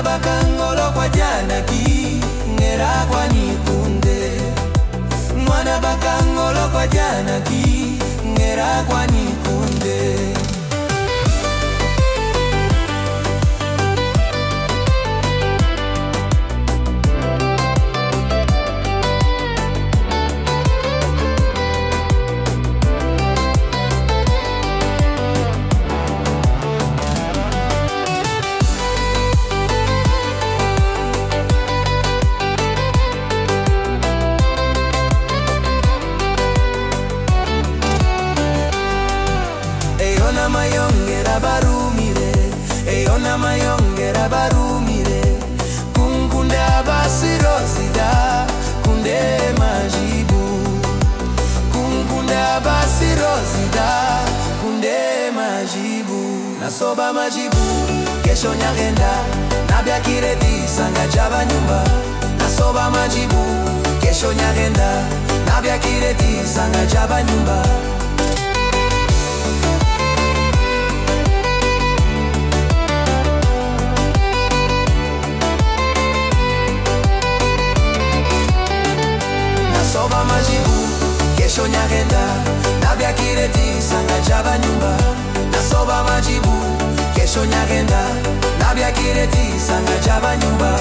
bakangolo kwa Janaki ngera kwa nikunde. Mwana bakangolo kwa Janaki ngera kwa nikunde. Eyona mayongera barumire, eyona mayongera barumire. Kunkunda basirozida, kunde majibu. Kunkunda basirozida, kunde majibu. Nasoba majibu, kesho nyagenda. Nabia kireti sanga jaba nyumba. Nasoba majibu, kesho nyagenda. Nabia kireti sanga jaba nyumba. Nasoba majibu, kesho nyagenda. Nabia kireti sanga jaba nyumba. Nasoba majibu, kesho nyagenda. Nabia kireti sanga jaba nyumba.